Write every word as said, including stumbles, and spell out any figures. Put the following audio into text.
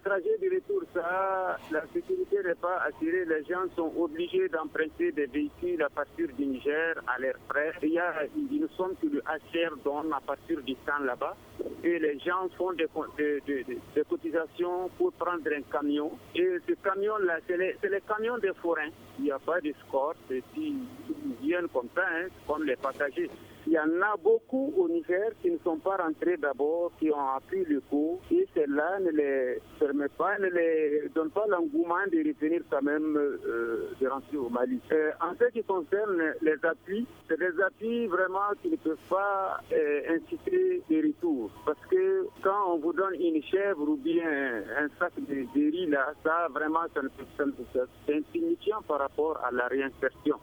trajet de retour, ça, la sécurité n'est pas assurée. Les gens sont obligés d'emprunter des véhicules à partir du Niger à l'air frais. Il y a une somme que le H C R donne à partir du temps là-bas. Et les gens font des, des, des, des cotisations pour prendre un camion. Et ce camion-là, c'est les, les camions des forains. Il n'y a pas d'escorte. Et puis, ils viennent comme ça, hein, comme les passagers. Il y en a beaucoup au Niger qui ne sont pas rentrés d'abord, qui ont appris le coup. Et celle-là ne les permet pas, ne les donne pas l'engouement de revenir quand même euh, de rentrer au Mali. Euh, en ce qui concerne les appuis, c'est des appuis vraiment qui ne peuvent pas euh, inciter des retours. Parce que quand on vous donne une chèvre ou bien un sac de, de riz, là, ça vraiment, ça ne peut pas. C'est insignifiant par rapport à la réinsertion.